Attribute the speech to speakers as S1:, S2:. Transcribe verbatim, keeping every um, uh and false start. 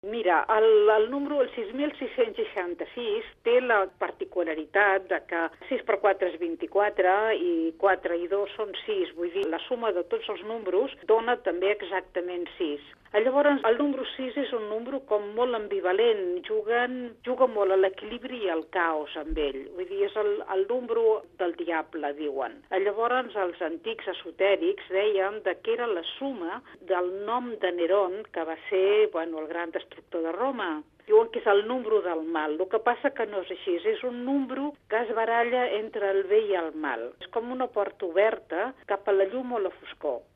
S1: Mira, el, el número, el sis mil sis-cents seixanta-sis, té la particularitat de que sis per quatre és vint-i-quatre i quatre i dos són sis, vull dir, la suma de tots els números dona també exactament sis. Llavors, el número sis és un número com molt ambivalent, juguen, juga molt a l'equilibri i al caos amb ell, vull dir, és el, el número del diable, diuen. Llavors, els antics esotèrics deien de que era la suma del nom de Nerón, que va ser, bueno, el gran destructor de Roma. Diuen que és el número del mal. El que passa que no és així, és un número que es baralla entre el bé i el mal. És com una porta oberta cap a la llum o la foscor.